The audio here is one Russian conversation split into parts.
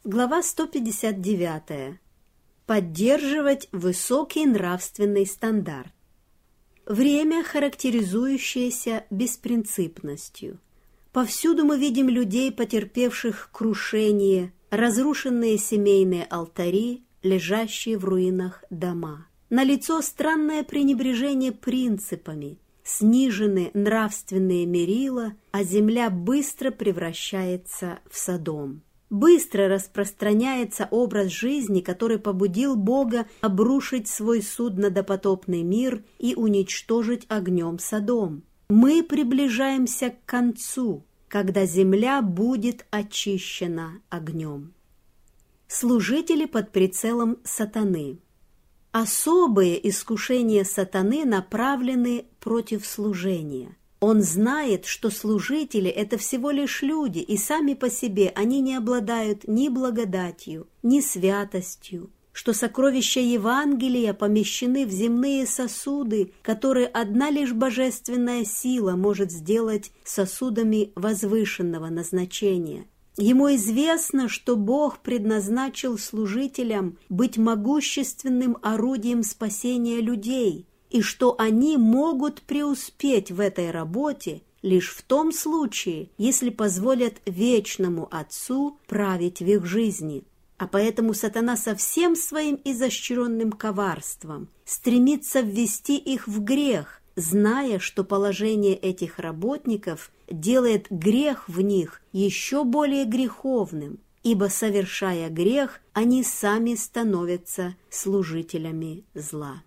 Глава 159. Поддерживать высокий нравственный стандарт. Время, характеризующееся беспринципностью. Повсюду мы видим людей, потерпевших крушение, разрушенные семейные алтари, лежащие в руинах дома. Налицо странное пренебрежение принципами, снижены нравственные мерила, а земля быстро превращается в Содом. Быстро распространяется образ жизни, который побудил Бога обрушить свой суд на допотопный мир и уничтожить огнем Содом. Мы приближаемся к концу, когда земля будет очищена огнем. Служители под прицелом сатаны. Особые искушения сатаны направлены против служения. Он знает, что служители – это всего лишь люди, и сами по себе они не обладают ни благодатью, ни святостью, что сокровища Евангелия помещены в земные сосуды, которые одна лишь божественная сила может сделать сосудами возвышенного назначения. Ему известно, что Бог предназначил служителям быть могущественным орудием спасения людей, и что они могут преуспеть в этой работе лишь в том случае, если позволят вечному Отцу править в их жизни. А поэтому сатана со всем своим изощренным коварством стремится ввести их в грех, зная, что положение этих работников делает грех в них еще более греховным, ибо, совершая грех, они сами становятся служителями зла.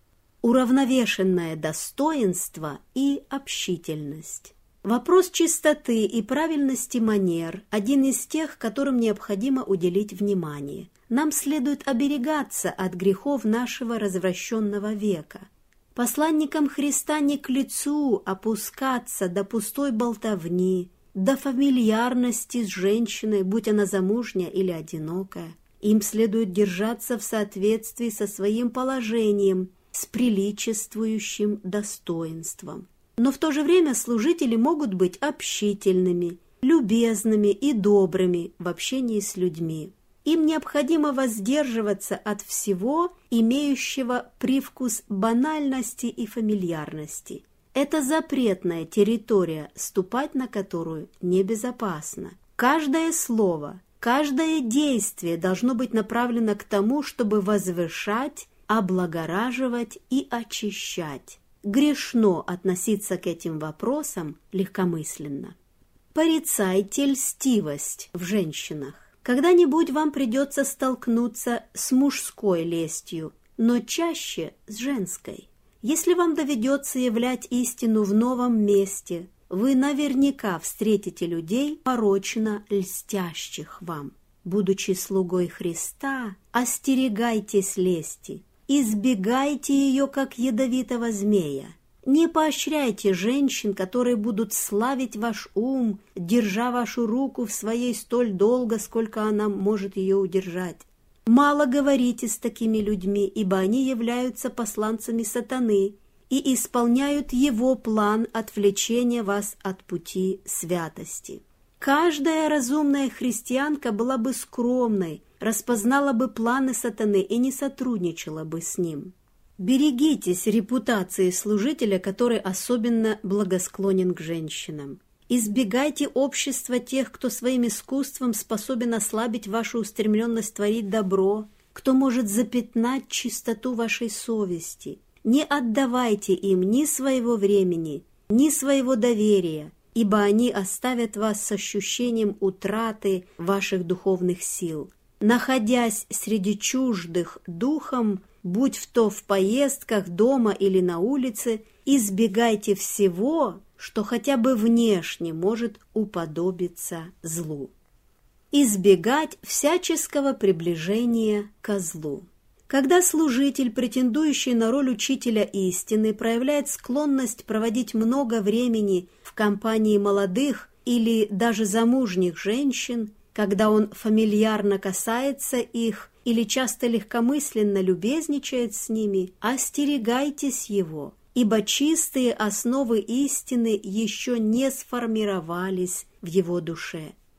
Уравновешенное достоинство и общительность. Вопрос чистоты и правильности манер – один из тех, которым необходимо уделить внимание. Нам следует оберегаться от грехов нашего развращенного века. Посланникам Христа не к лицу опускаться до пустой болтовни, до фамильярности с женщиной, будь она замужняя или одинокая. Им следует держаться в соответствии со своим положением, с приличествующим достоинством. Но в то же время служители могут быть общительными, любезными и добрыми в общении с людьми. Им необходимо воздерживаться от всего, имеющего привкус банальности и фамильярности. Это запретная территория, ступать на которую небезопасно. Каждое слово, каждое действие должно быть направлено к тому, чтобы возвышать, облагораживать и очищать. Грешно относиться к этим вопросам легкомысленно. Порицайте льстивость в женщинах. Когда-нибудь вам придется столкнуться с мужской лестью, но чаще с женской. Если вам доведется являть истину в новом месте, вы наверняка встретите людей, порочно льстящих вам. Будучи слугой Христа, остерегайтесь лести, избегайте ее, как ядовитого змея. Не поощряйте женщин, которые будут славить ваш ум, держа вашу руку в своей столь долго, сколько она может ее удержать. Мало говорите с такими людьми, ибо они являются посланцами сатаны и исполняют его план отвлечения вас от пути святости. Каждая разумная христианка была бы скромной, распознала бы планы сатаны и не сотрудничала бы с ним. Берегитесь репутации служителя, который особенно благосклонен к женщинам. Избегайте общества тех, кто своим искусством способен ослабить вашу устремленность творить добро, кто может запятнать чистоту вашей совести. Не отдавайте им ни своего времени, ни своего доверия, ибо они оставят вас с ощущением утраты ваших духовных сил. Находясь среди чуждых духом, будь то в поездках, дома или на улице, избегайте всего, что хотя бы внешне может уподобиться злу. Избегать всяческого приближения ко злу. Когда служитель, претендующий на роль учителя истины, проявляет склонность проводить много времени в компании молодых или даже замужних женщин, когда он фамильярно касается их или часто легкомысленно любезничает с ними, остерегайтесь его, ибо чистые основы истины еще не сформировались в его душе.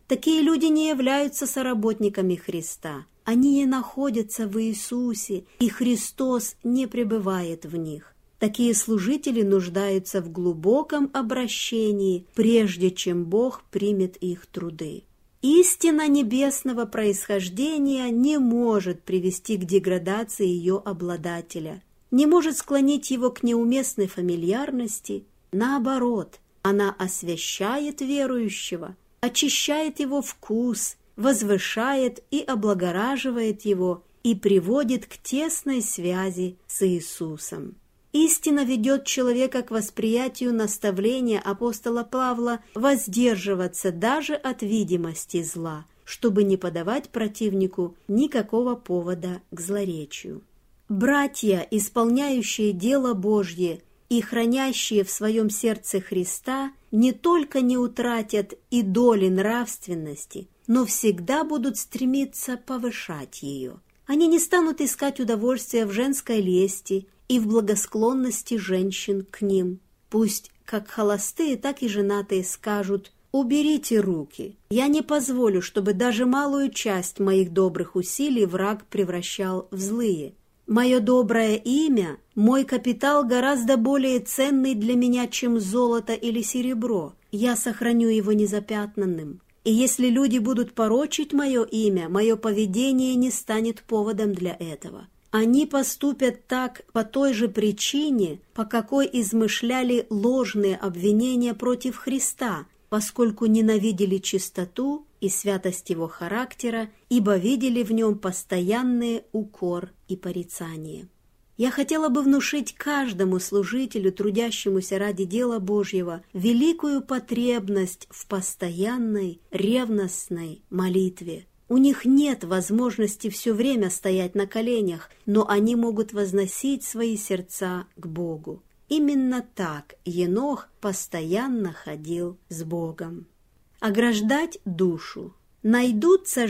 Такие люди не являются соработниками Христа. Они не находятся в Иисусе, и Христос не пребывает в них. Такие служители нуждаются в глубоком обращении, прежде чем Бог примет их труды. Истина небесного происхождения не может привести к деградации ее обладателя, не может склонить его к неуместной фамильярности. Наоборот, она освящает верующего, очищает его вкус, возвышает и облагораживает его и приводит к тесной связи с Иисусом. Истина ведет человека к восприятию наставления апостола Павла воздерживаться даже от видимости зла, чтобы не подавать противнику никакого повода к злоречию. Братья, исполняющие дело Божье и хранящие в своем сердце Христа, не только не утратят и доли нравственности, но всегда будут стремиться повышать ее. Они не станут искать удовольствия в женской лести и в благосклонности женщин к ним. Пусть как холостые, так и женатые скажут: «Уберите руки, я не позволю, чтобы даже малую часть моих добрых усилий враг превращал в злые. Мое доброе имя, мой капитал гораздо более ценный для меня, чем золото или серебро. Я сохраню его незапятнанным. И если люди будут порочить мое имя, мое поведение не станет поводом для этого». Они поступят так по той же причине, по какой измышляли ложные обвинения против Христа, поскольку ненавидели чистоту и святость его характера, ибо видели в нем постоянный укор и порицание. Я хотела бы внушить каждому служителю, трудящемуся ради дела Божьего, великую потребность в постоянной, ревностной молитве. У них нет возможности все время стоять на коленях, но они могут возносить свои сердца к Богу. Именно так Енох постоянно ходил с Богом. Ограждать душу. Найдутся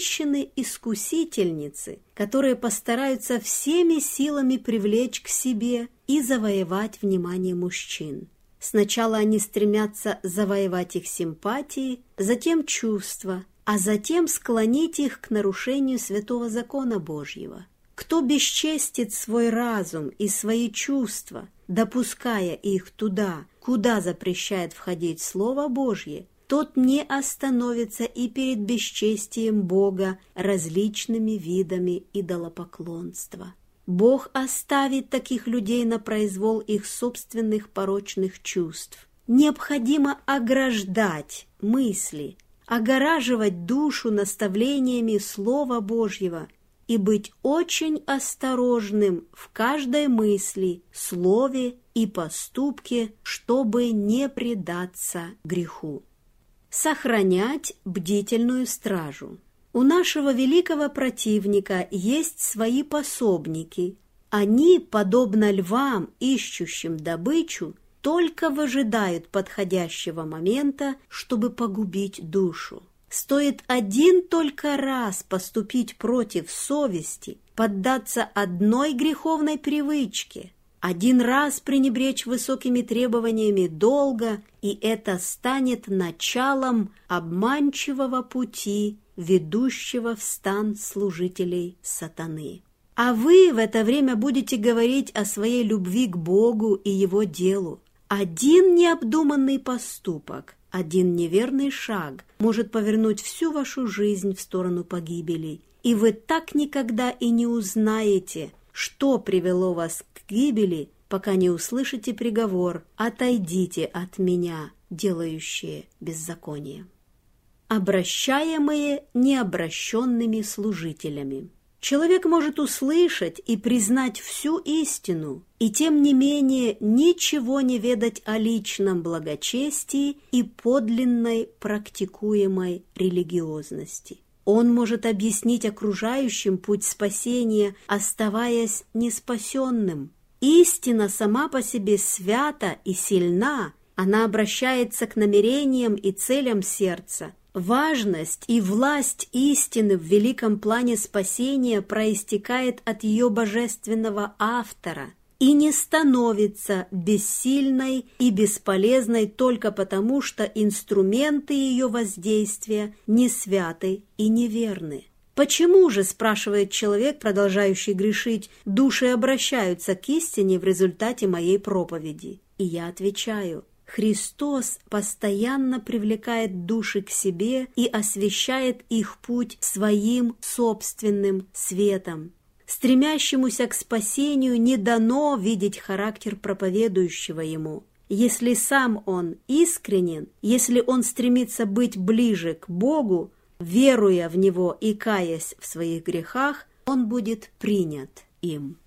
женщины-искусительницы, которые постараются всеми силами привлечь к себе и завоевать внимание мужчин. Сначала они стремятся завоевать их симпатии, затем чувства, а затем склонить их к нарушению святого закона Божьего. Кто бесчестит свой разум и свои чувства, допуская их туда, куда запрещает входить Слово Божье, тот не остановится и перед бесчестием Бога различными видами идолопоклонства. Бог оставит таких людей на произвол их собственных порочных чувств. Необходимо ограждать мысли, огораживать душу наставлениями Слова Божьего и быть очень осторожным в каждой мысли, слове и поступке, чтобы не предаться греху. Сохранять бдительную стражу. У нашего великого противника есть свои пособники. Они, подобно львам, ищущим добычу, только выжидают подходящего момента, чтобы погубить душу. Стоит один только раз поступить против совести, поддаться одной греховной привычке, один раз пренебречь высокими требованиями долга, и это станет началом обманчивого пути, ведущего в стан служителей сатаны. А вы в это время будете говорить о своей любви к Богу и Его делу. Один необдуманный поступок, один неверный шаг может повернуть всю вашу жизнь в сторону погибели, и вы так никогда и не узнаете, что привело вас к гибели, пока не услышите приговор: «Отойдите от меня, делающие беззаконие». Обращаемые необращенными служителями. Человек может услышать и признать всю истину, и тем не менее ничего не ведать о личном благочестии и подлинной практикуемой религиозности. Он может объяснить окружающим путь спасения, оставаясь неспасенным. Истина сама по себе свята и сильна, она обращается к намерениям и целям сердца. Важность и власть истины в великом плане спасения проистекает от ее божественного автора. и не становится бессильной и бесполезной только потому, что инструменты ее воздействия не святы и неверны. «Почему же, — спрашивает человек, продолжающий грешить, — души обращаются к истине в результате моей проповеди?» И я отвечаю: Христос постоянно привлекает души к себе и освещает их путь своим собственным светом. Стремящемуся к спасению не дано видеть характер проповедующего ему. Если сам он искренен, если он стремится быть ближе к Богу, веруя в Него и каясь в своих грехах, он будет принят им.